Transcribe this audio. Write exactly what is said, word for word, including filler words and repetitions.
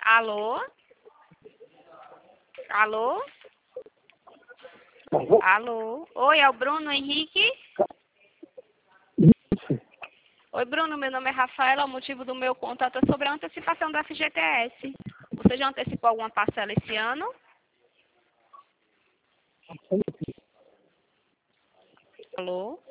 Alô? Alô? Alô? Oi, é o Bruno Henrique? Oi, Bruno, meu nome é Rafaela. O motivo do meu contato é sobre a antecipação do F G T S. Você já antecipou alguma parcela esse ano? Alô?